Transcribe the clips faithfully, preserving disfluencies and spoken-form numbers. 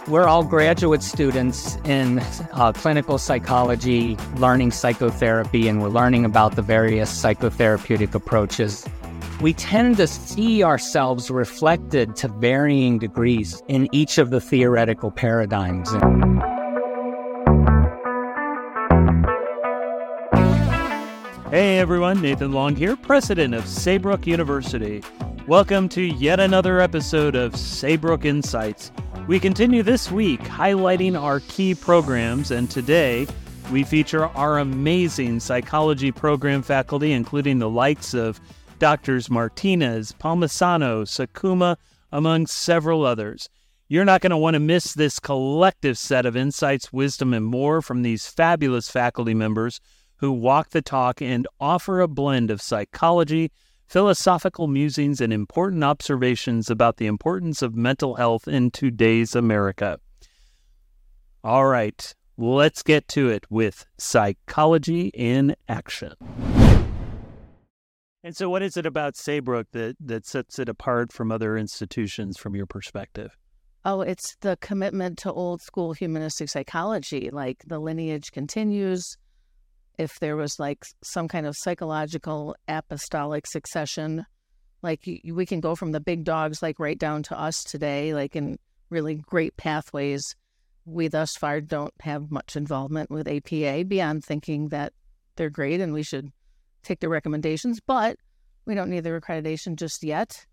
We're all graduate students in uh, clinical psychology, learning psychotherapy, and we're learning about the various psychotherapeutic approaches. We tend to see ourselves reflected to varying degrees in each of the theoretical paradigms. Hey everyone, Nathan Long here, president of Saybrook University. Welcome to yet another episode of Saybrook Insights. We continue this week highlighting our key programs, and today we feature our amazing psychology program faculty, including the likes of Doctors Martinez, Palmisano, Sakuma, among several others. You're not going to want to miss this collective set of insights, wisdom, and more from these fabulous faculty members who walk the talk and offer a blend of psychology, philosophical musings, and important observations about the importance of mental health in today's America. All right, let's get to it with Psychology in Action. And so what is it about Saybrook that, that sets it apart from other institutions from your perspective? Oh, it's the commitment to old school humanistic psychology. Like, the lineage continues. If there was like some kind of psychological apostolic succession, like we can go from the big dogs like right down to us today, like in really great pathways. We thus far don't have much involvement with A P A beyond thinking that they're great and we should take their recommendations, but we don't need their accreditation just yet.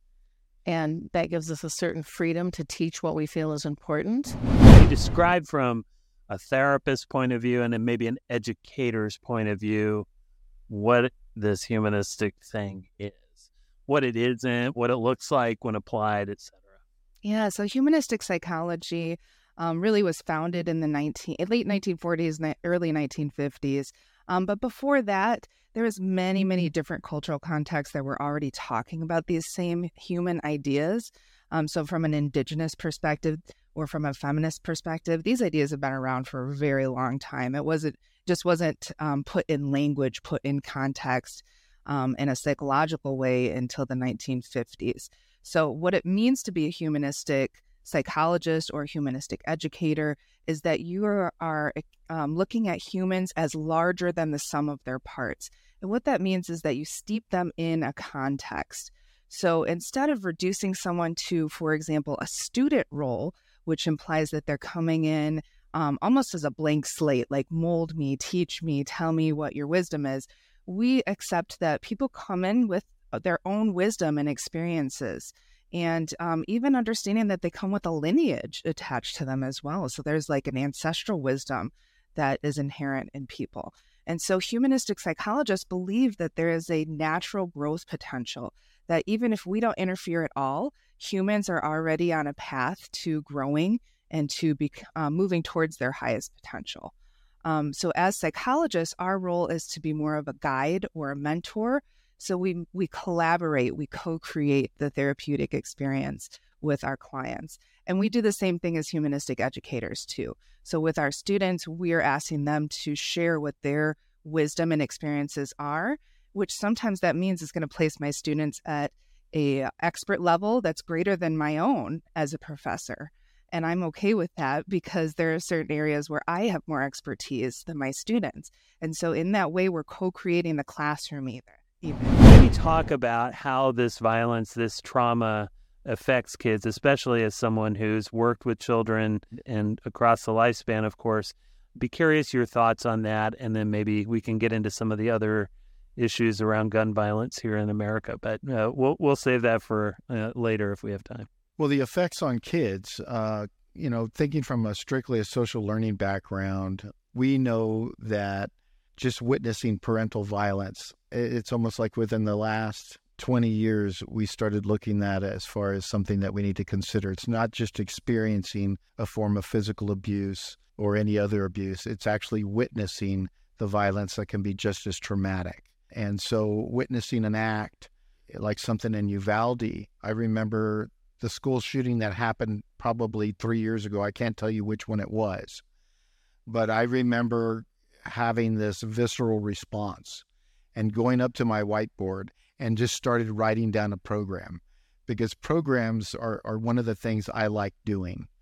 And that gives us a certain freedom to teach what we feel is important. You describe from a therapist's point of view and then maybe an educator's point of view what this humanistic thing is, what it isn't, what it looks like when applied, et cetera. Yeah, so humanistic psychology um, really was founded in the nineteen, late nineteen forties and early nineteen fifties. Um, but before that, there was many, many different cultural contexts that were already talking about these same human ideas. Um, so from an indigenous perspective or from a feminist perspective, these ideas have been around for a very long time. It wasn't just wasn't um, put in language, put in context um, in a psychological way until the nineteen fifties. So what it means to be a humanistic psychologist or humanistic educator is that you are, are um, looking at humans as larger than the sum of their parts. And what that means is that you steep them in a context. So instead of reducing someone to, for example, a student role, which implies that they're coming in um, almost as a blank slate, like mold me, teach me, tell me what your wisdom is, we accept that people come in with their own wisdom and experiences, and um, even understanding that they come with a lineage attached to them as well. So there's like an ancestral wisdom that is inherent in people. And so humanistic psychologists believe that there is a natural growth potential, that even if we don't interfere at all, humans are already on a path to growing and to be uh, moving towards their highest potential. Um, so as psychologists, our role is to be more of a guide or a mentor. So we we collaborate, we co-create the therapeutic experience with our clients. And we do the same thing as humanistic educators too. So with our students, we are asking them to share what their wisdom and experiences are, which sometimes that means is going to place my students at a expert level that's greater than my own as a professor. And I'm okay with that because there are certain areas where I have more expertise than my students. And so in that way, we're co-creating the classroom either. Even. Maybe talk about how this violence, this trauma affects kids, especially as someone who's worked with children and across the lifespan, of course. Be curious your thoughts on that, and then maybe we can get into some of the other issues around gun violence here in America. But uh, we'll we'll save that for uh, later if we have time. Well, the effects on kids, uh, you know, thinking from a strictly a social learning background, we know that just witnessing parental violence, it's almost like within the last twenty years, we started looking at it as far as something that we need to consider. It's not just experiencing a form of physical abuse or any other abuse. It's actually witnessing the violence that can be just as traumatic. And so witnessing an act like something in Uvalde, I remember the school shooting that happened probably three years ago. I can't tell you which one it was, but I remember having this visceral response and going up to my whiteboard and just started writing down a program, because programs are, are one of the things I like doing.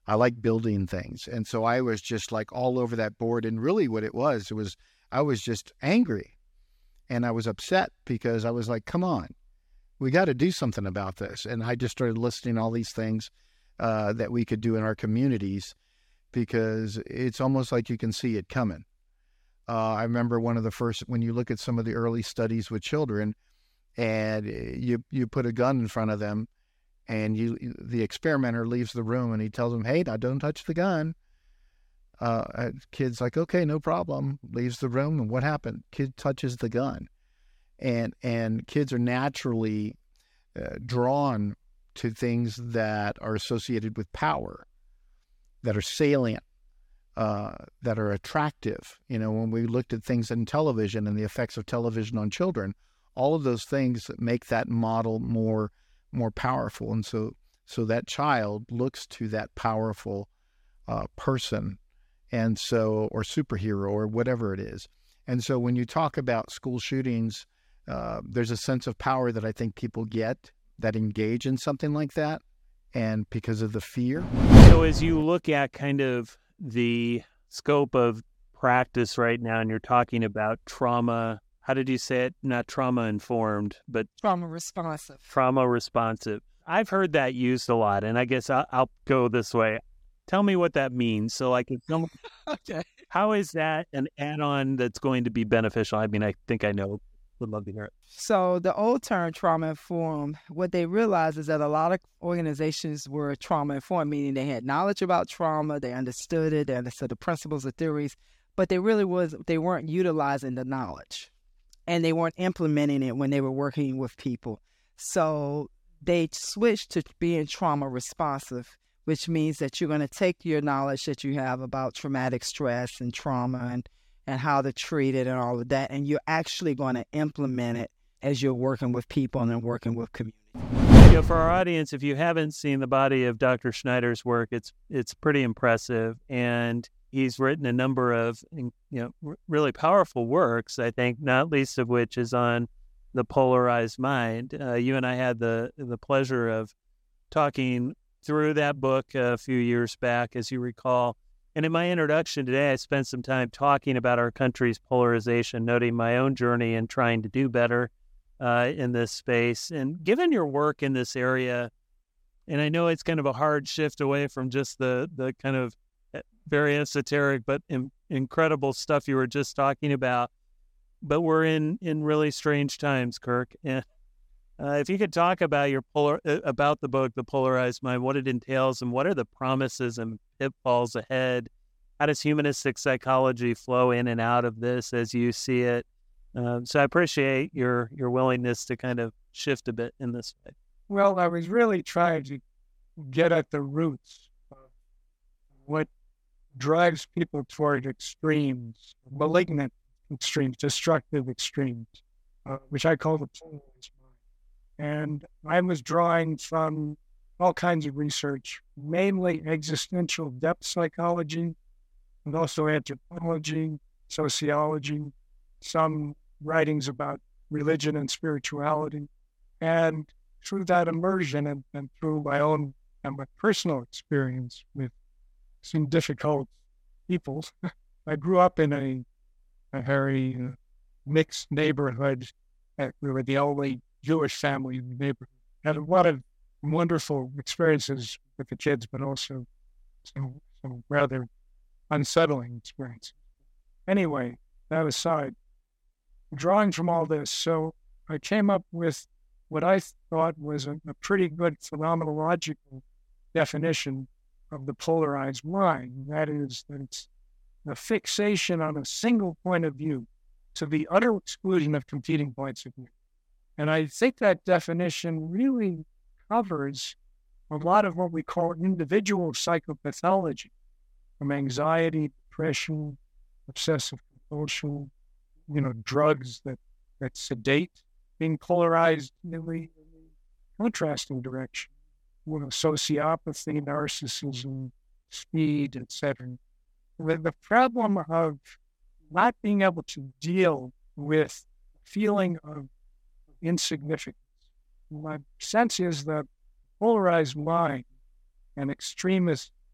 I like building things. And so I was just like all over that board. And really what it was, it was, I was just angry and I was upset because I was like, come on, we got to do something about this. And I just started listing all these things uh, that we could do in our communities because it's almost like you can see it coming. Uh, I remember one of the first, when you look at some of the early studies with children and you, you put a gun in front of them, and you, the experimenter leaves the room and he tells them, hey, now don't touch the gun. Uh, kid's like, okay, no problem. Leaves the room. And what happened? Kid touches the gun. And, and kids are naturally uh, drawn to things that are associated with power, that are salient, uh, that are attractive. You know, when we looked at things in television and the effects of television on children, all of those things make that model more more powerful. And so so that child looks to that powerful uh, person, and so, or superhero or whatever it is. And so when you talk about school shootings, uh, there's a sense of power that I think people get that engage in something like that, and because of the fear. So as you look at kind of the scope of practice right now, and you're talking about trauma, how did you say it? Not trauma-informed, but trauma responsive. Trauma responsive. I've heard that used a lot, and I guess I'll, I'll go this way. Tell me what that means. So, like, if someone, okay, how is that an add-on that's going to be beneficial? I mean, I think I know. Would love to hear it. So, the old term trauma-informed, what they realized is that a lot of organizations were trauma-informed, meaning they had knowledge about trauma, they understood it, they understood the principles, the theories, but they really was they weren't utilizing the knowledge. And they weren't implementing it when they were working with people. So they switched to being trauma responsive, which means that you're going to take your knowledge that you have about traumatic stress and trauma and, and how to treat it and all of that, and you're actually going to implement it as you're working with people and working with community. You know, for our audience, if you haven't seen the body of Doctor Schneider's work, it's it's pretty impressive. And he's written a number of, you know, r- really powerful works, I think, not least of which is on the polarized mind. Uh, you and I had the the pleasure of talking through that book a few years back, as you recall. And in my introduction today, I spent some time talking about our country's polarization, noting my own journey in trying to do better uh, in this space. And given your work in this area, and I know it's kind of a hard shift away from just the the kind of very esoteric but in, incredible stuff you were just talking about. But we're in, in really strange times, Kirk. And uh, if you could talk about your polar about the book, The Polarized Mind, what it entails, and what are the promises and pitfalls ahead? How does humanistic psychology flow in and out of this as you see it? Um, so I appreciate your your willingness to kind of shift a bit in this way. Well, I was really trying to get at the roots of what drives people toward extremes, malignant extremes, destructive extremes, uh, which I call the polarized mind. And I was drawing from all kinds of research, mainly existential depth psychology, and also anthropology, sociology, some writings about religion and spirituality. And through that immersion and, and through my own and my personal experience with some difficult people, I grew up in a, a very uh, mixed neighborhood. We were the only Jewish family in the neighborhood. Had a lot of wonderful experiences with the kids, but also some, some rather unsettling experiences. Anyway, that aside, drawing from all this, so I came up with what I thought was a, a pretty good phenomenological definition of the polarized mind. That is, that it's the fixation on a single point of view to the utter exclusion of competing points of view. And I think that definition really covers a lot of what we call individual psychopathology, from anxiety, depression, obsessive compulsion, you know, drugs that, that sedate, being polarized in the contrasting direction, you know, sociopathy, narcissism, speed, et cetera. The, the problem of not being able to deal with feeling of insignificance. My sense is that polarized mind and extremist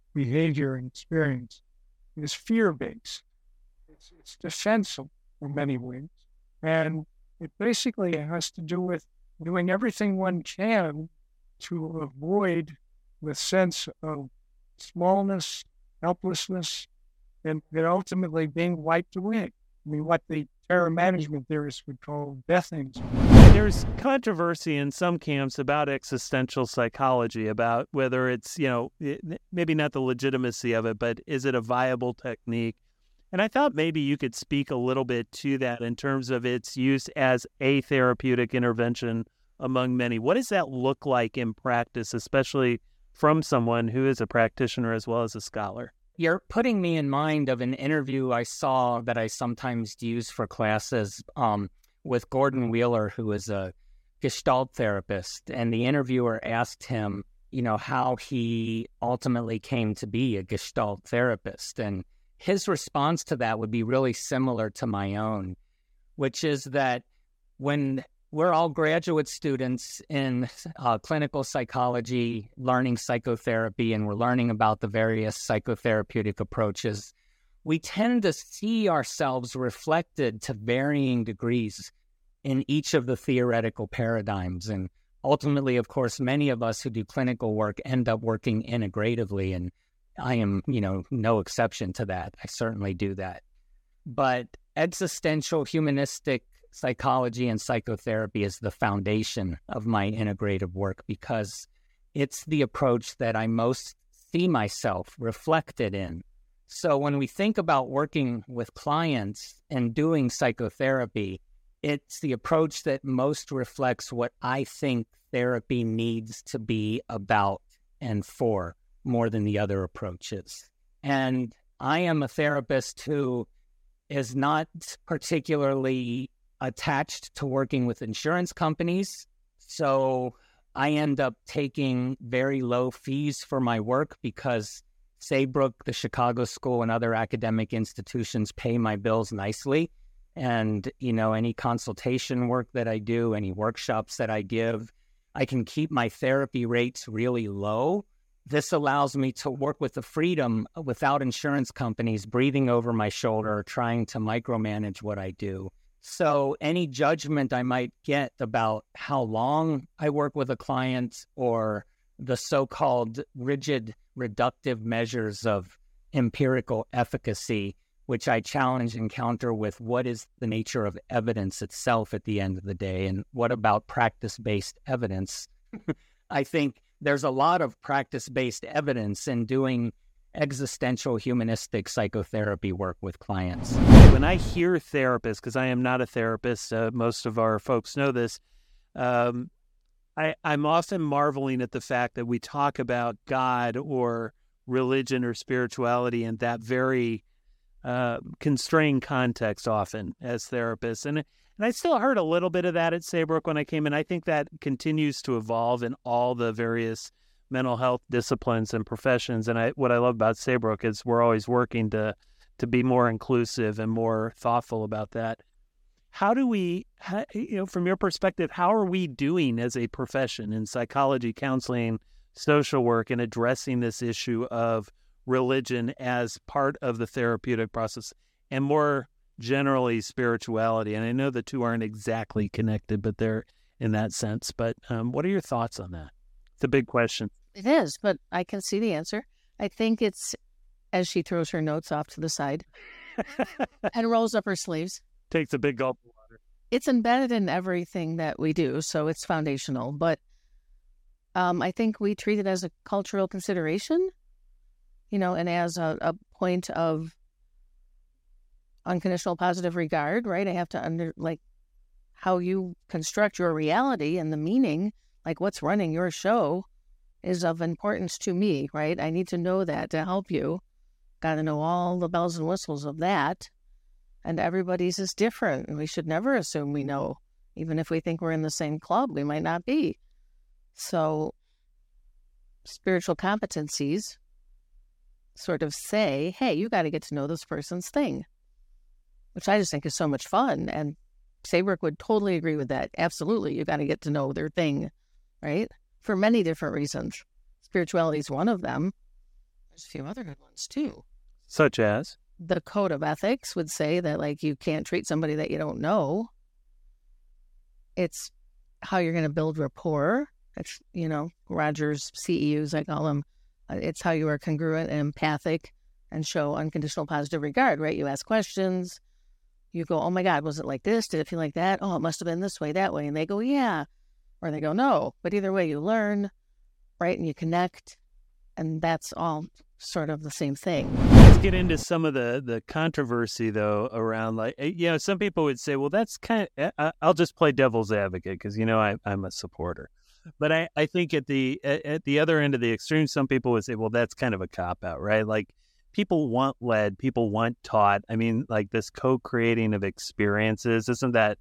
behavior and experience is fear-based. It's, it's defensive in many ways. And it basically has to do with doing everything one can to avoid the sense of smallness, helplessness, and, and ultimately being wiped away. I mean, what the terror management theorists would call death anxiety. There's controversy in some camps about existential psychology, about whether it's, you know, maybe not the legitimacy of it, but is it a viable technique? And I thought maybe you could speak a little bit to that in terms of its use as a therapeutic intervention among many. What does that look like in practice, especially from someone who is a practitioner as well as a scholar? You're putting me in mind of an interview I saw that I sometimes use for classes um, with Gordon Wheeler, who is a Gestalt therapist. And the interviewer asked him, you know, how he ultimately came to be a Gestalt therapist. And his response to that would be really similar to my own, which is that when we're all graduate students in uh, clinical psychology, learning psychotherapy, and we're learning about the various psychotherapeutic approaches, we tend to see ourselves reflected to varying degrees in each of the theoretical paradigms. And ultimately, of course, many of us who do clinical work end up working integratively, and I am, you know, no exception to that. I certainly do that. But existential humanistic psychology and psychotherapy is the foundation of my integrative work because it's the approach that I most see myself reflected in. So when we think about working with clients and doing psychotherapy, it's the approach that most reflects what I think therapy needs to be about and for, more than the other approaches. And I am a therapist who is not particularly attached to working with insurance companies. So I end up taking very low fees for my work because Saybrook, the Chicago School, and other academic institutions pay my bills nicely. And, you know, any consultation work that I do, any workshops that I give, I can keep my therapy rates really low. This allows me to work with the freedom without insurance companies breathing over my shoulder, trying to micromanage what I do. So any judgment I might get about how long I work with a client or the so-called rigid reductive measures of empirical efficacy, which I challenge and counter with what is the nature of evidence itself at the end of the day, and what about practice-based evidence? I think there's a lot of practice-based evidence in doing existential humanistic psychotherapy work with clients. When I hear therapists, because I am not a therapist, uh, most of our folks know this, um, I, I'm often marveling at the fact that we talk about God or religion or spirituality in that very uh, constrained context often as therapists. And, and I still heard a little bit of that at Saybrook when I came in. I think that continues to evolve in all the various mental health disciplines and professions. And I, what I love about Saybrook is we're always working to to be more inclusive and more thoughtful about that. How do we, how, you know, from your perspective, how are we doing as a profession in psychology, counseling, social work, and addressing this issue of religion as part of the therapeutic process, and more generally spirituality? And I know the two aren't exactly connected, but they're in that sense. But um, what are your thoughts on that? It's a big question. It is, but I can see the answer. I think it's, as she throws her notes off to the side and rolls up her sleeves. Takes a big gulp of water. It's embedded in everything that we do, so it's foundational. But um, I think we treat it as a cultural consideration, you know, and as a, a point of unconditional positive regard, right? I have to under, like, how you construct your reality and the meaning, like what's running your show, is of importance to me, right? I need to know that to help you. Got to know all the bells and whistles of that. And everybody's is different. And we should never assume we know. Even if we think we're in the same club, we might not be. So spiritual competencies sort of say, hey, you got to get to know this person's thing, which I just think is so much fun. And Saybrook would totally agree with that. Absolutely. You got to get to know their thing, right? For many different reasons. Spirituality is one of them. There's a few other good ones too. Such as? The code of ethics would say that, like, you can't treat somebody that you don't know. It's how you're going to build rapport. It's, you know, Rogers C E Us, I call them. It's how you are congruent and empathic and show unconditional positive regard, right? You ask questions. You go, oh my God, was it like this? Did it feel like that? Oh, it must have been this way, that way. And they go, yeah. Or they go, no. But either way, you learn, right? And you connect. And that's all sort of the same thing. Let's get into some of the, the controversy, though, around, like, you know, some people would say, well, that's kind of, I'll just play devil's advocate because, you know, I, I'm a supporter. But I, I think at the at the other end of the extreme, some people would say, well, that's kind of a cop-out, right? Like, people want led, people want taught. I mean, like, this co-creating of experiences, isn't that,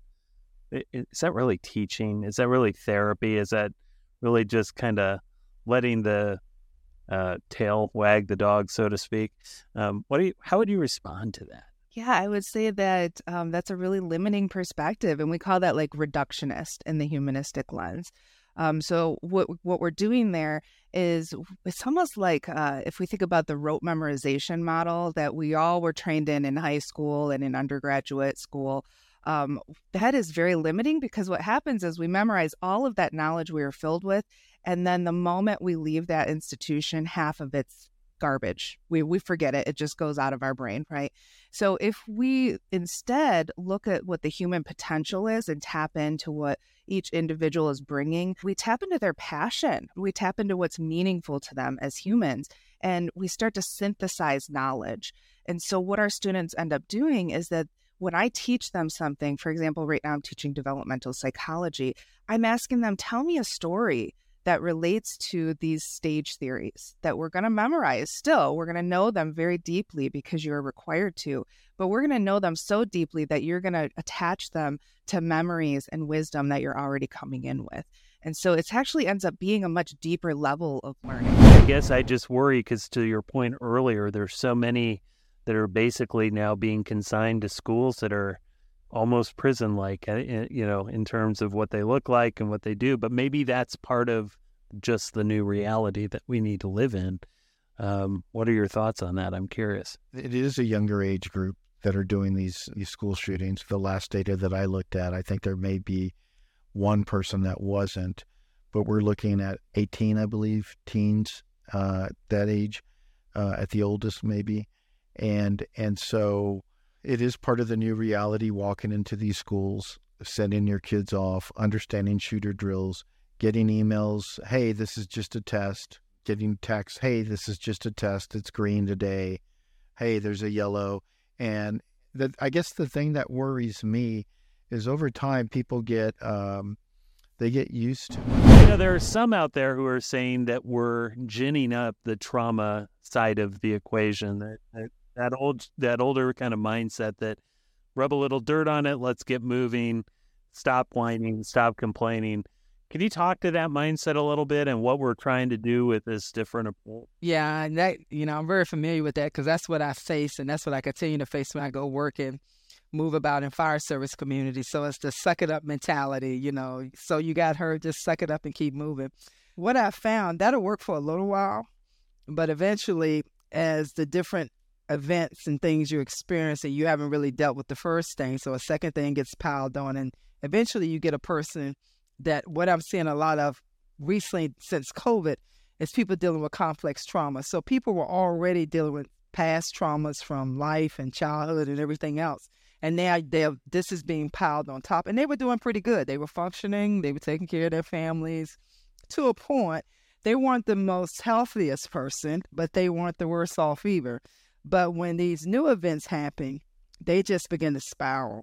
is that really teaching? Is that really therapy? Is that really just kind of letting the uh, tail wag the dog, so to speak? Um, what do you, how would you respond to that? Yeah, I would say that um, that's a really limiting perspective, and we call that like reductionist in the humanistic lens. Um, so what what we're doing there is it's almost like uh, if we think about the rote memorization model that we all were trained in in high school and in undergraduate school. Um, that is very limiting because what happens is we memorize all of that knowledge we are filled with, and then the moment we leave that institution, half of it's garbage. We we forget it. It just goes out of our brain, right? So if we instead look at what the human potential is and tap into what each individual is bringing, we tap into their passion. We tap into what's meaningful to them as humans, and we start to synthesize knowledge. And so what our students end up doing is that when I teach them something, for example, right now I'm teaching developmental psychology, I'm asking them, tell me a story that relates to these stage theories that we're going to memorize still. We're going to know them very deeply because you're required to, but we're going to know them so deeply that you're going to attach them to memories and wisdom that you're already coming in with. And so it actually ends up being a much deeper level of learning. I guess I just worry because, to your point earlier, there's so many that are basically now being consigned to schools that are almost prison-like, you know, in terms of what they look like and what they do. But maybe that's part of just the new reality that we need to live in. Um, what are your thoughts on that? I'm curious. It is a younger age group that are doing these, these school shootings. The last data that I looked at, I think there may be one person that wasn't, but we're looking at eighteen, I believe, teens, uh, that age, uh, at the oldest maybe. And, and so it is part of the new reality, walking into these schools, sending your kids off, understanding shooter drills, getting emails, hey, this is just a test, getting texts, hey, this is just a test, it's green today, hey, there's a yellow. And that, I guess the thing that worries me is over time people get, um, they get used to. You know, there are some out there who are saying that we're ginning up the trauma side of the equation, that, that that old, that older kind of mindset that rub a little dirt on it, let's get moving, stop whining, stop complaining. Can you talk to that mindset a little bit and what we're trying to do with this different approach? Yeah, and that, you know, I'm very familiar with that because that's what I face, and that's what I continue to face when I go work and move about in fire service community. So it's the suck it up mentality, you know. So you got her, just suck it up and keep moving. What I found, that'll work for a little while, but eventually, as the different events and things you experience and you haven't really dealt with the first thing, so a second thing gets piled on, and eventually you get a person that, what I'm seeing a lot of recently since COVID is people dealing with complex trauma. So people were already dealing with past traumas from life and childhood and everything else. And now they this is being piled on top. And they were doing pretty good. They were functioning. They were taking care of their families to a point. They weren't the most healthiest person, but they weren't the worst off either. But when these new events happen, they just begin to spiral.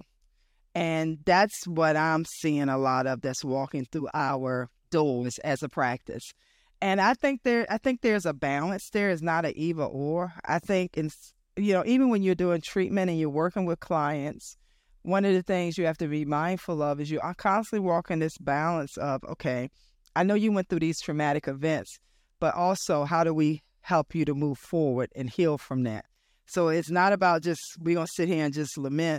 And that's what I'm seeing a lot of that's walking through our doors as a practice. And I think there, I think there's a balance there. It's not an either or. I think, in, you know, even when you're doing treatment and you're working with clients, one of the things you have to be mindful of is you are constantly walking this balance of, okay, I know you went through these traumatic events, but also how do we help you to move forward and heal from that? So it's not about just, we're going to sit here and just lament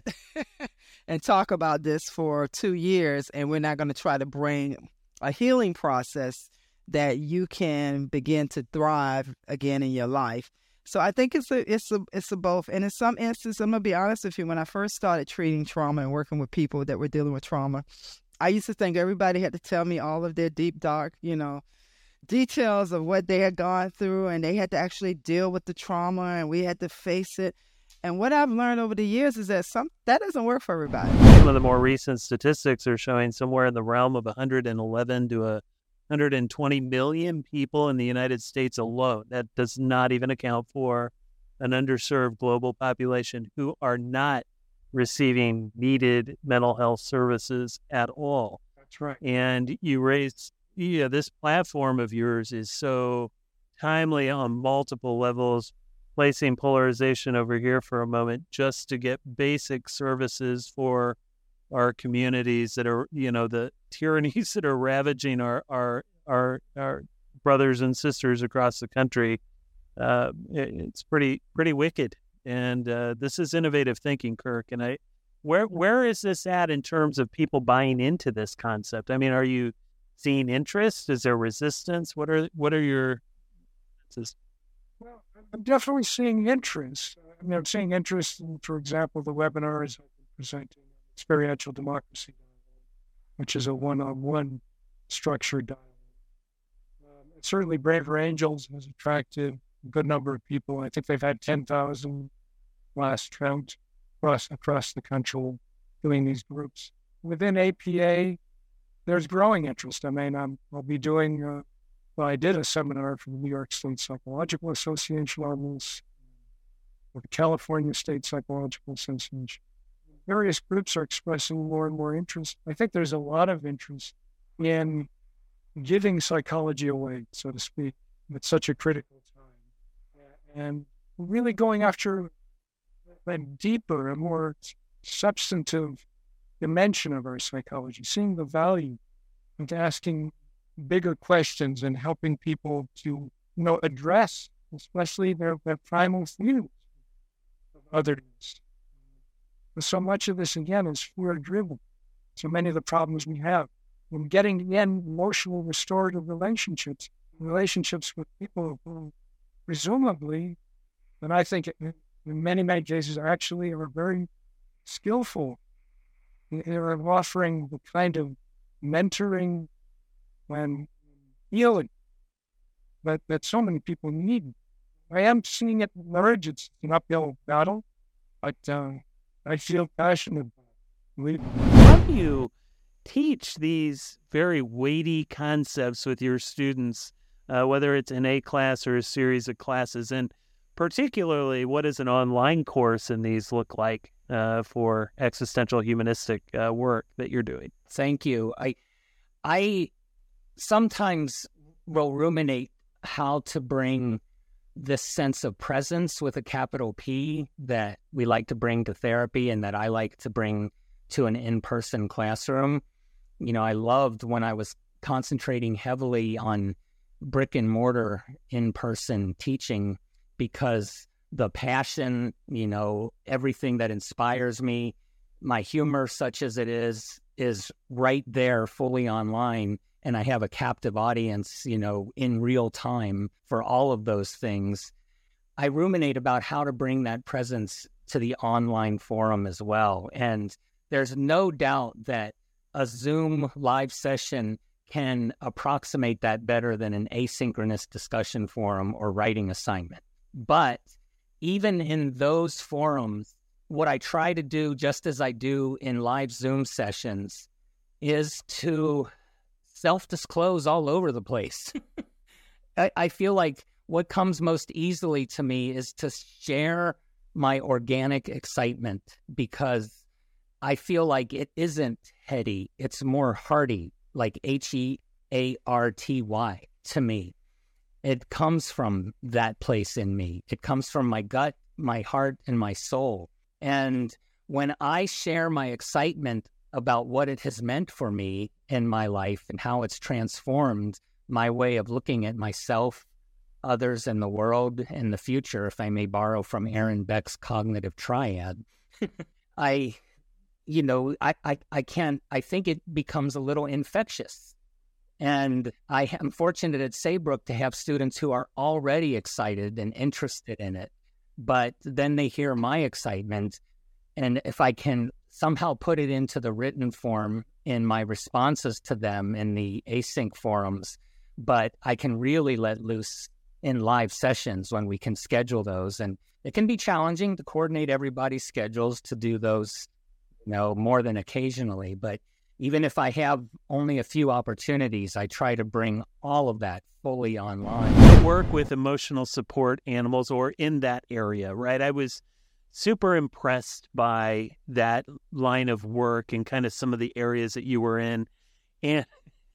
and talk about this for two years, and we're not going to try to bring a healing process that you can begin to thrive again in your life. So I think it's a it's a it's a both. And in some instances, I'm gonna be honest with you. When I first started treating trauma and working with people that were dealing with trauma, I used to think everybody had to tell me all of their deep, dark, you know, details of what they had gone through, and they had to actually deal with the trauma, and we had to face it. And what I've learned over the years is that some that doesn't work for everybody. Some of the more recent statistics are showing somewhere in the realm of one hundred eleven to a one hundred twenty million people in the United States alone. That does not even account for an underserved global population who are not receiving needed mental health services at all. That's right. And you raised, yeah, this platform of yours is so timely on multiple levels, placing polarization over here for a moment just to get basic services for our communities that are, you know, the tyrannies that are ravaging our our our, our brothers and sisters across the country. Uh, it, it's pretty pretty wicked, and uh, this is innovative thinking, Kirk. And I, where where is this at in terms of people buying into this concept? I mean, are you seeing interest? Is there resistance? What are what are your? Well, I'm definitely seeing interest. I mean, I'm seeing interest in, for example, the webinars I've been presenting. Experiential Democracy, which is a one-on-one structured dialogue. Um, certainly Braver Angels has attracted a good number of people. I think they've had ten thousand last count across, across the country doing these groups. Within A P A, there's growing interest. I mean, I'm, I'll be doing, uh, well, I did a seminar for the New York State Psychological Association on this, or the California State Psychological Association. Various groups are expressing more and more interest. I think there's a lot of interest in giving psychology away, so to speak, at such a critical time. And really going after a deeper, a more substantive dimension of our psychology, seeing the value and asking bigger questions and helping people to, you know, address, especially their, their primal feelings of otherness. So much of this, again, is fear-driven. So many of the problems we have in getting, again, emotional restorative relationships, relationships with people who presumably, and I think in many, many cases, are actually are very skillful. They're offering the kind of mentoring and healing that, that so many people need. I am seeing it emerge. It's an uphill battle, but uh, I feel passionate about it. How do you teach these very weighty concepts with your students, uh, whether it's in a class or a series of classes? And particularly, what does an online course in these look like uh, for existential humanistic uh, work that you're doing? Thank you. I, I sometimes will ruminate how to bring this sense of presence with a capital P that we like to bring to therapy and that I like to bring to an in-person classroom. You know, I loved when I was concentrating heavily on brick and mortar in-person teaching because the passion, you know, everything that inspires me, my humor, such as it is, is right there fully online. And I have a captive audience, you know, in real time for all of those things. I ruminate about how to bring that presence to the online forum as well. And there's no doubt that a Zoom live session can approximate that better than an asynchronous discussion forum or writing assignment. But even in those forums, what I try to do, just as I do in live Zoom sessions, is to self-disclose all over the place. I, I feel like what comes most easily to me is to share my organic excitement because I feel like it isn't heady. It's more hearty, like H E A R T Y to me. It comes from that place in me. It comes from my gut, my heart, and my soul. And when I share my excitement about what it has meant for me in my life and how it's transformed my way of looking at myself, others, and the world, and the future, if I may borrow from Aaron Beck's cognitive triad, I, you know, I, I, I can't, I think it becomes a little infectious. And I am fortunate at Saybrook to have students who are already excited and interested in it, but then they hear my excitement. And if I can somehow put it into the written form in my responses to them in the async forums, but I can really let loose in live sessions when we can schedule those. And it can be challenging to coordinate everybody's schedules to do those, you know, more than occasionally. But even if I have only a few opportunities, I try to bring all of that fully online. I work with emotional support animals or in that area, right? I was super impressed by that line of work and kind of some of the areas that you were in. And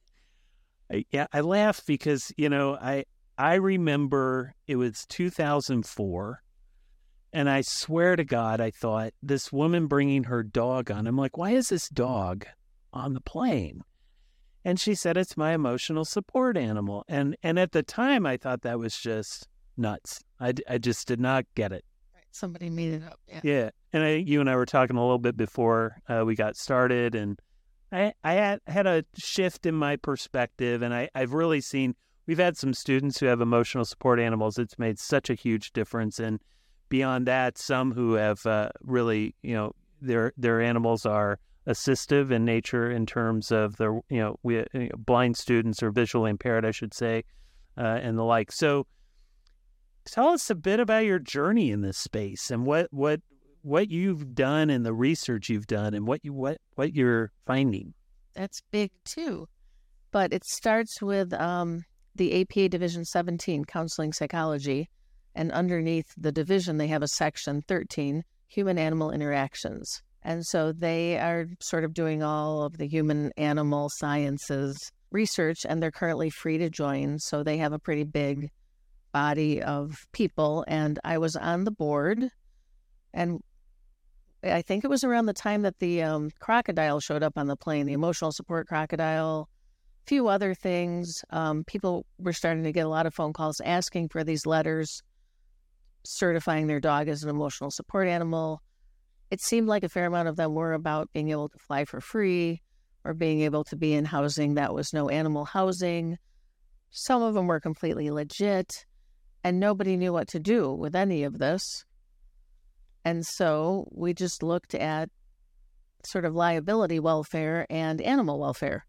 I, yeah, I laugh because, you know, I, I remember it was two thousand four, and I swear to God, I thought this woman bringing her dog on. I'm like, why is this dog on the plane? And she said, it's my emotional support animal. And and at the time, I thought that was just nuts. I, I just did not get it. Somebody made it up. Yeah. Yeah. And I, you and I were talking a little bit before uh, we got started, and I, I had, had a shift in my perspective, and I, I've really seen, we've had some students who have emotional support animals. It's made such a huge difference. And beyond that, some who have uh, really, you know, their their animals are assistive in nature in terms of the, you know, we you know, blind students or visually impaired, I should say, uh, and the like. So tell us a bit about your journey in this space and what what what you've done and the research you've done and what you what what you're finding. That's big too, but it starts with um, the A P A Division seventeen, Counseling Psychology, and underneath the division they have a section thirteen, Human-Animal Interactions. And so they are sort of doing all of the human-animal sciences research, and they're currently free to join. So they have a pretty big body of people. And I was on the board, and I think it was around the time that the um, crocodile showed up on the plane, the emotional support crocodile, a few other things. Um, people were starting to get a lot of phone calls asking for these letters certifying their dog as an emotional support animal. It seemed like a fair amount of them were about being able to fly for free or being able to be in housing that was no animal housing. Some of them were completely legit, and nobody knew what to do with any of this. And so we just looked at sort of liability welfare and animal welfare.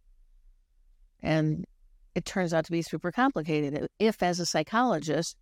And it turns out to be super complicated. If, as a psychologist,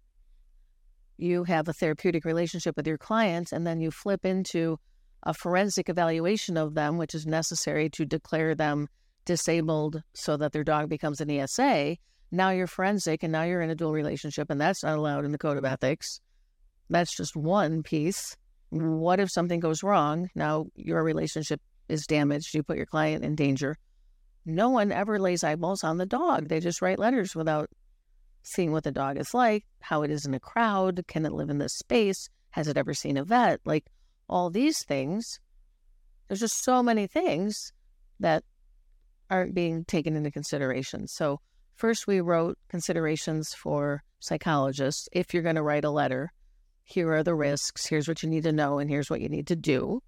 you have a therapeutic relationship with your clients, and then you flip into a forensic evaluation of them, which is necessary to declare them disabled so that their dog becomes an E S A, now you're forensic, and now you're in a dual relationship, and that's not allowed in the Code of Ethics. That's just one piece. What if something goes wrong? Now your relationship is damaged. You put your client in danger. No one ever lays eyeballs on the dog. They just write letters without seeing what the dog is like, how it is in a crowd, can it live in this space, has it ever seen a vet, like all these things. There's just so many things that aren't being taken into consideration. So first we wrote considerations for psychologists. If you're going to write a letter, here are the risks, here's what you need to know, and here's what you need to do.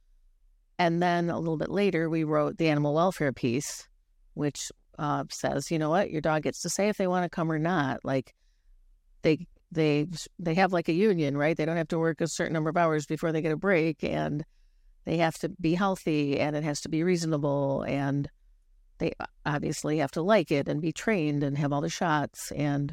And then a little bit later, we wrote the animal welfare piece, which uh, says, you know what, your dog gets to say if they want to come or not. Like they they they have like a union, right? They don't have to work a certain number of hours before they get a break, and they have to be healthy, and it has to be reasonable, and they obviously have to like it and be trained and have all the shots. And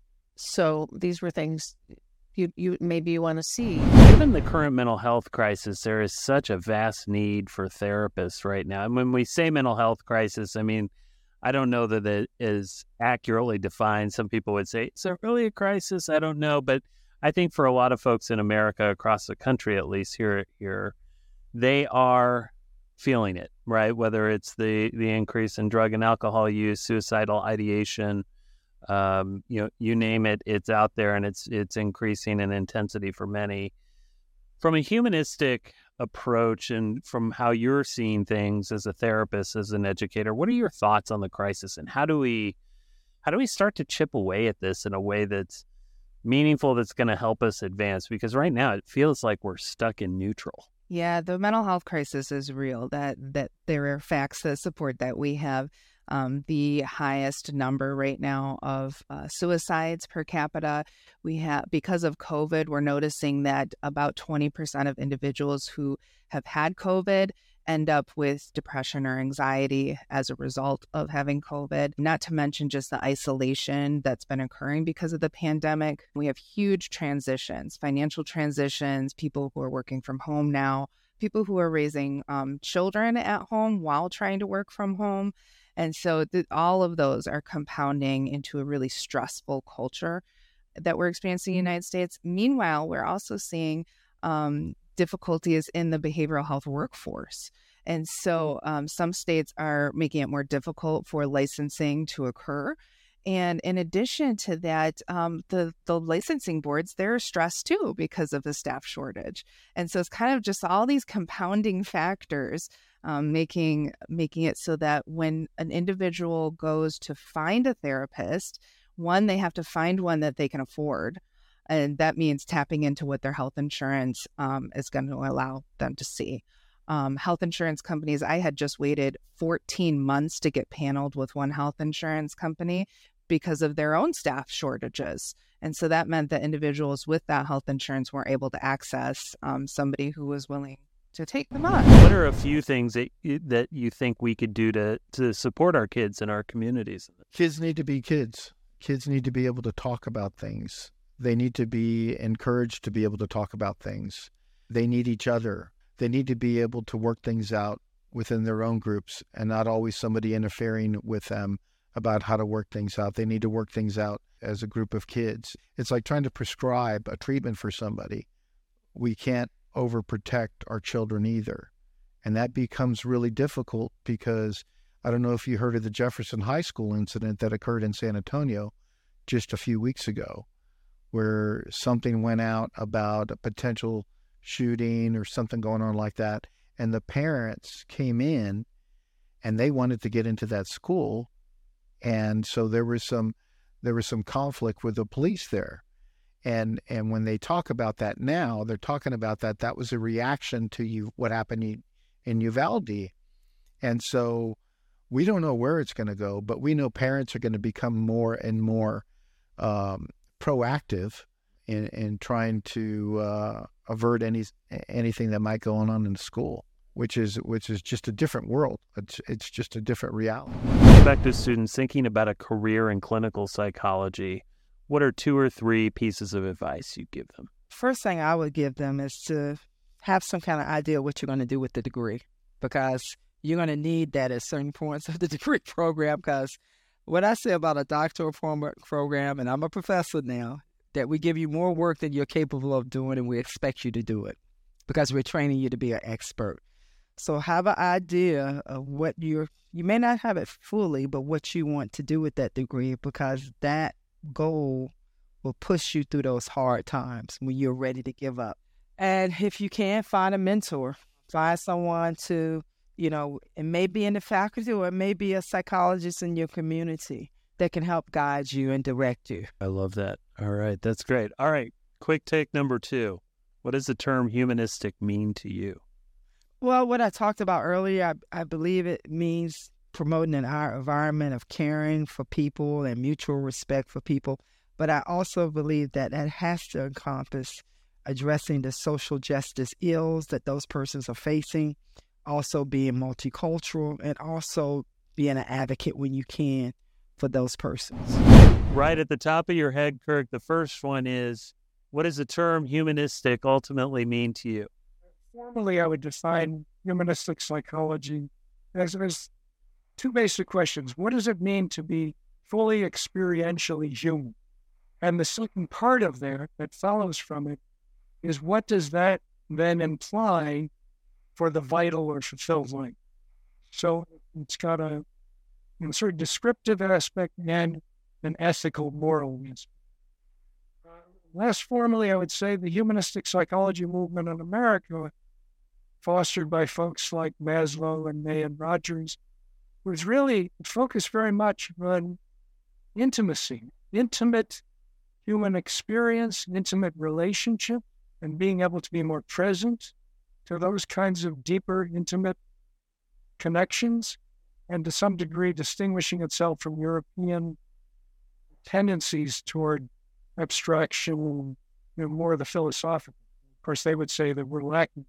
so these were things you you maybe you want to see. Given the current mental health crisis, there is such a vast need for therapists right now. And when we say mental health crisis, I mean, I don't know that it is accurately defined. Some people would say, is it really a crisis? I don't know. But I think for a lot of folks in America, across the country, at least here, here, they are feeling it, right? Whether it's the, the increase in drug and alcohol use, suicidal ideation, um, you know, you name it, it's out there, and it's it's increasing in intensity for many. From a humanistic approach and from how you're seeing things as a therapist, as an educator, what are your thoughts on the crisis, and how do we how do we start to chip away at this in a way that's meaningful, that's going to help us advance? Because right now it feels like we're stuck in neutral. Yeah, the mental health crisis is real. That that there are facts that support that. We have um, the highest number right now of uh, suicides per capita. We have, because of COVID, we're noticing that about twenty percent of individuals who have had COVID end up with depression or anxiety as a result of having COVID, not to mention just the isolation that's been occurring because of the pandemic. We have huge transitions, financial transitions, people who are working from home now, people who are raising um, children at home while trying to work from home. And so th- all of those are compounding into a really stressful culture that we're experiencing in the United States. Meanwhile, we're also seeing um, difficulties in the behavioral health workforce. And so um, some states are making it more difficult for licensing to occur. And in addition to that, um, the, the licensing boards, they're stressed too because of the staff shortage. And so it's kind of just all these compounding factors um, making, making it so that when an individual goes to find a therapist, one, they have to find one that they can afford. And that means tapping into what their health insurance um, is going to allow them to see. Um, health insurance companies, I had just waited fourteen months to get paneled with one health insurance company because of their own staff shortages. And so that meant that individuals with that health insurance weren't able to access um, somebody who was willing to take them on. What are a few things that you, that you think we could do to, to support our kids in our communities? Kids need to be kids. Kids need to be able to talk about things. They need to be encouraged to be able to talk about things. They need each other. They need to be able to work things out within their own groups and not always somebody interfering with them about how to work things out. They need to work things out as a group of kids. It's like trying to prescribe a treatment for somebody. We can't overprotect our children either. And that becomes really difficult because I don't know if you heard of the Jefferson High School incident that occurred in San Antonio just a few weeks ago, where something went out about a potential shooting or something going on like that. And the parents came in and they wanted to get into that school. And so there was some, there was some conflict with the police there. And, and when they talk about that now, they're talking about that, that was a reaction to you, what happened in, in Uvalde. And so we don't know where it's going to go, but we know parents are going to become more and more um, proactive in, in trying to uh, avert any anything that might go on in the school, which is which is just a different world. It's it's just a different reality. Prospective students thinking about a career in clinical psychology, what are two or three pieces of advice you'd give them? First thing I would give them is to have some kind of idea what you're going to do with the degree, because you're going to need that at certain points of the degree program. Because what I say about a doctoral program, and I'm a professor now, that we give you more work than you're capable of doing, and we expect you to do it because we're training you to be an expert. So have an idea of what you're, you may not have it fully, but what you want to do with that degree, because that goal will push you through those hard times when you're ready to give up. And if you can, find a mentor, find someone to, you know, it may be in the faculty or it may be a psychologist in your community that can help guide you and direct you. I love that. All right. That's great. All right. Quick take number two. What does the term humanistic mean to you? Well, what I talked about earlier, I, I believe it means promoting an environment of caring for people and mutual respect for people. But I also believe that that has to encompass addressing the social justice ills that those persons are facing, also being multicultural, and also being an advocate when you can for those persons. Right at the top of your head, Kirk, the first one is, what does the term humanistic ultimately mean to you? Formally, I would define humanistic psychology as, as two basic questions. What does it mean to be fully experientially human? And the second part of that that follows from it is, what does that then imply for the vital or fulfilled life? So it's got a, a sort of descriptive aspect and an ethical, moral aspect. Uh, less formally, I would say the humanistic psychology movement in America, fostered by folks like Maslow and May and Rogers, was really focused very much on intimacy, intimate human experience, intimate relationship, and being able to be more present to those kinds of deeper, intimate connections. and to some degree distinguishing itself from European tendencies toward abstraction, you know, more of the philosophical. Of course, they would say that we're lacking.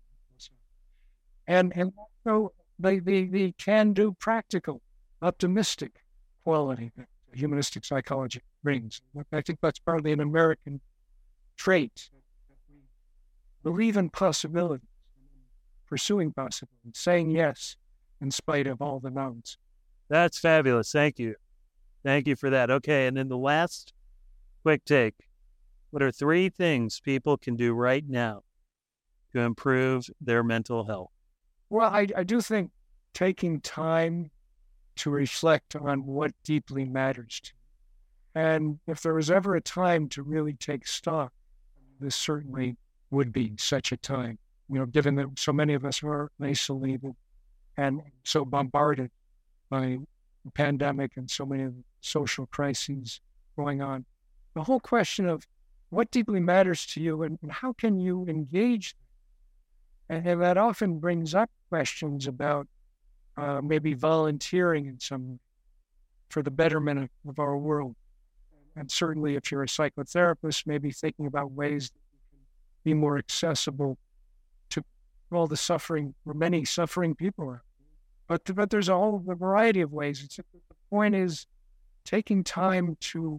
And and so the, the, the can-do, practical, optimistic quality that humanistic psychology brings. I think that's partly an American trait. We believe in possibilities, pursuing possibilities, saying yes in spite of all the no's. That's fabulous. Thank you. Thank you for that. Okay, and then the last quick take. What are three things people can do right now to improve their mental health? Well, I, I do think taking time to reflect on what deeply matters to you. And if there was ever a time to really take stock, this certainly would be such a time. You know, given that so many of us are isolated and so bombarded by the pandemic and so many social crises going on. The whole question of what deeply matters to you and, and how can you engage them? And, and that often brings up questions about uh, maybe volunteering in some for the betterment of, of our world. And certainly if you're a psychotherapist, maybe thinking about ways that you can be more accessible to all the suffering, or many suffering people are. But, but there's a whole a variety of ways. It's, the point is taking time to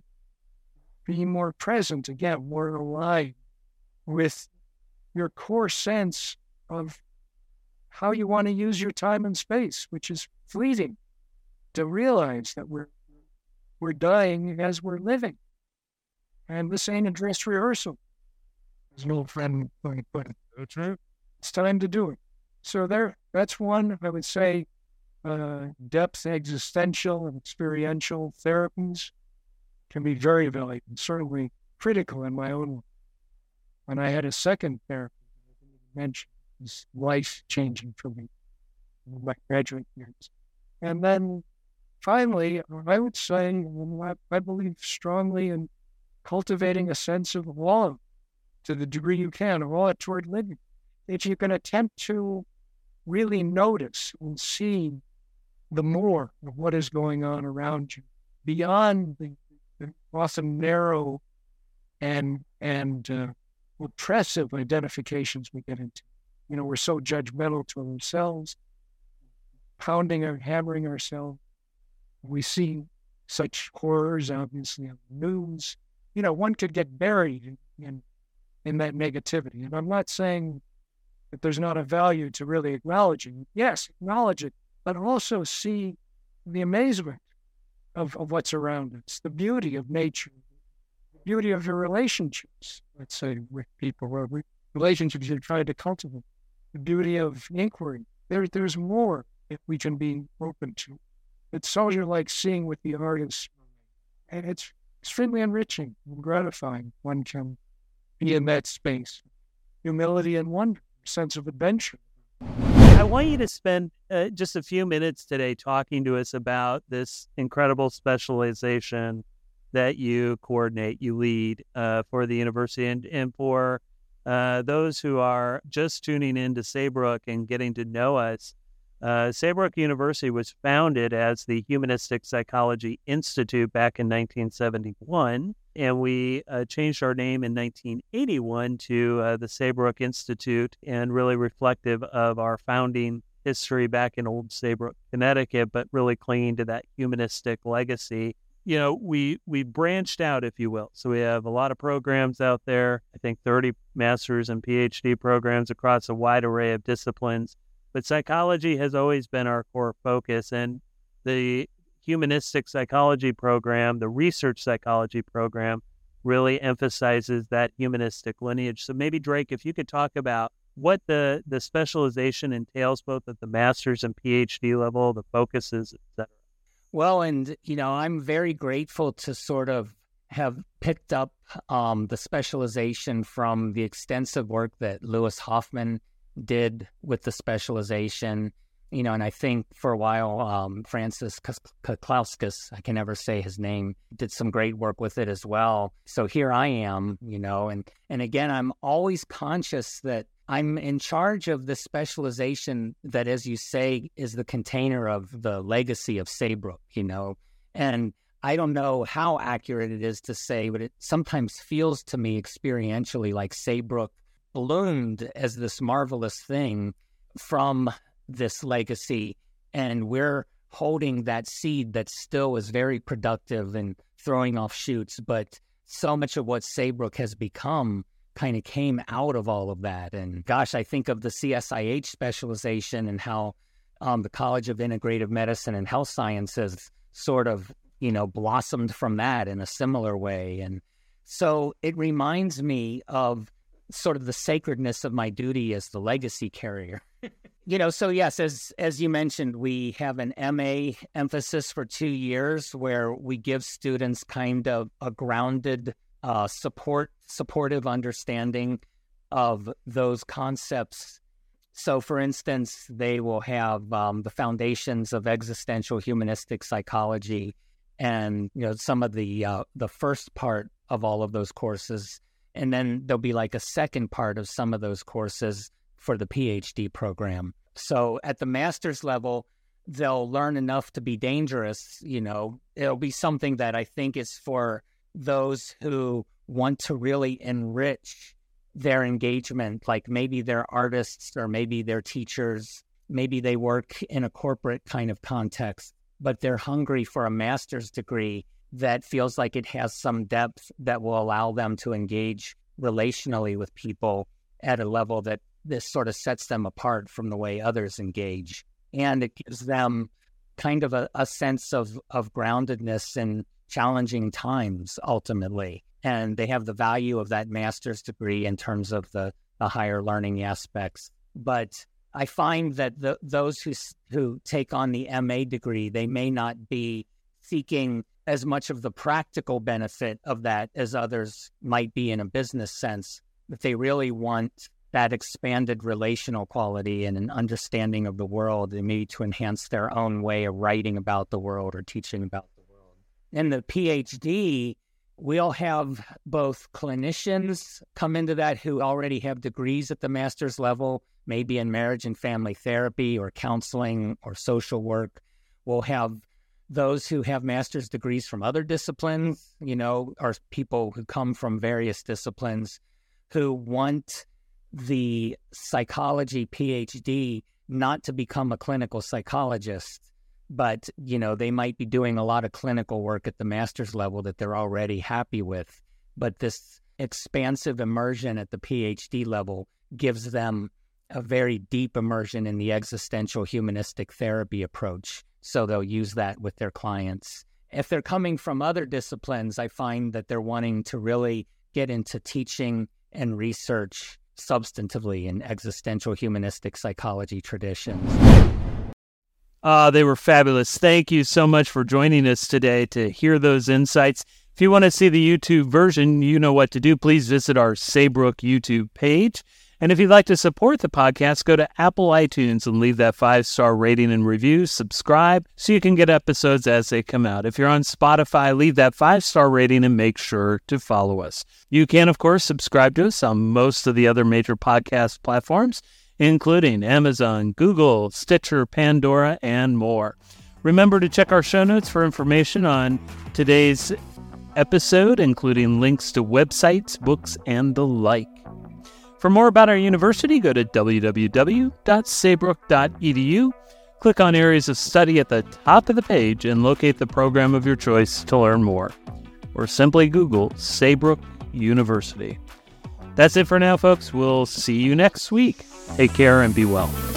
be more present, again, more aligned with your core sense of how you want to use your time and space, which is fleeting, to realize that we're we're dying as we're living. And this ain't a dress rehearsal, as an old friend put it. That's right. It's time to do it. So there, that's one, I would say, uh, depth, existential, and experiential therapies can be very valuable, and certainly critical in my own work. And I had a second therapy that I didn't mention. It was life-changing for me in my graduate years. And then finally, I would say, I believe strongly in cultivating a sense of awe to the degree you can, awe toward living. If you can attempt to really notice and see the more of what is going on around you, beyond the, the often narrow and and uh, oppressive identifications we get into. You know, we're so judgmental to ourselves, pounding or hammering ourselves. We see such horrors, obviously, on the news. You know, one could get buried in, in, in that negativity. And I'm not saying that there's not a value to really acknowledging it. Yes, acknowledge it, but also see the amazement of, of what's around us, the beauty of nature, the beauty of your relationships, let's say, with people, or relationships you're trying to cultivate, the beauty of inquiry. There, there's more that we can be open to. It's so you're like seeing with the artist, and it's extremely enriching and gratifying. One can be in that space. Humility and wonder, sense of adventure. I want you to spend uh, just a few minutes today talking to us about this incredible specialization that you coordinate, you lead uh, for the university. And, and for uh, those who are just tuning in to Saybrook and getting to know us, Uh, Saybrook University was founded as the Humanistic Psychology Institute back in nineteen seventy-one, and we uh, changed our name in nineteen eighty-one to uh, the Saybrook Institute, and really reflective of our founding history back in Old Saybrook, Connecticut, but really clinging to that humanistic legacy. You know, we, we branched out, if you will. So we have a lot of programs out there, I think thirty master's and PhD programs across a wide array of disciplines. But psychology has always been our core focus, and the humanistic psychology program, the research psychology program, really emphasizes that humanistic lineage. So maybe, Drake, if you could talk about what the, the specialization entails, both at the master's and PhD level, the focuses, et cetera. Well, and, you know, I'm very grateful to sort of have picked up um, the specialization from the extensive work that Lewis Hoffman did with the specialization, you know, and I think for a while, um, Francis Kaklauskas, I can never say his name, did some great work with it as well. So here I am, you know, and, and again, I'm always conscious that I'm in charge of the specialization that, as you say, is the container of the legacy of Saybrook, you know. And I don't know how accurate it is to say, but it sometimes feels to me experientially like Saybrook bloomed as this marvelous thing from this legacy. And we're holding that seed that still is very productive and throwing off shoots. But so much of what Saybrook has become kind of came out of all of that. And gosh, I think of the C S I H specialization and how um, the College of Integrative Medicine and Health Sciences sort of, you know, blossomed from that in a similar way. And so it reminds me of sort of the sacredness of my duty as the legacy carrier. You know, so yes, as as you mentioned, we have an M A emphasis for two years where we give students kind of a grounded uh, support, supportive understanding of those concepts. So, for instance, they will have um, the foundations of existential humanistic psychology, and you know some of the uh, the first part of all of those courses, and then there'll be like a second part of some of those courses for the PhD program. So at the master's level, they'll learn enough to be dangerous. You know, it'll be something that I think is for those who want to really enrich their engagement, like maybe they're artists or maybe they're teachers, maybe they work in a corporate kind of context, but they're hungry for a master's degree that feels like it has some depth that will allow them to engage relationally with people at a level that this sort of sets them apart from the way others engage. And it gives them kind of a, a sense of, of groundedness in challenging times, ultimately. And they have the value of that master's degree in terms of the, the higher learning aspects. But I find that the, those who who take on the M A degree, they may not be seeking as much of the practical benefit of that as others might be in a business sense, but they really want that expanded relational quality and an understanding of the world, and maybe to enhance their own way of writing about the world or teaching about the world. In the PhD, we'll have both clinicians come into that who already have degrees at the master's level, maybe in marriage and family therapy or counseling or social work. We'll have those who have master's degrees from other disciplines, you know, or people who come from various disciplines who want the psychology PhD not to become a clinical psychologist, but, you know, they might be doing a lot of clinical work at the master's level that they're already happy with. But this expansive immersion at the PhD level gives them a very deep immersion in the existential humanistic therapy approach. So they'll use that with their clients. If they're coming from other disciplines, I find that they're wanting to really get into teaching and research substantively in existential humanistic psychology traditions. Uh, they were fabulous. Thank you so much for joining us today to hear those insights. If you want to see the YouTube version, you know what to do. Please visit our Saybrook YouTube page. And if you'd like to support the podcast, go to Apple iTunes and leave that five-star rating and review. Subscribe so you can get episodes as they come out. If you're on Spotify, leave that five-star rating and make sure to follow us. You can, of course, subscribe to us on most of the other major podcast platforms, including Amazon, Google, Stitcher, Pandora, and more. Remember to check our show notes for information on today's episode, including links to websites, books, and the like. For more about our university, go to w w w dot saybrook dot e d u, click on Areas of Study at the top of the page, and locate the program of your choice to learn more. Or simply Google Saybrook University. That's it for now, folks. We'll see you next week. Take care and be well.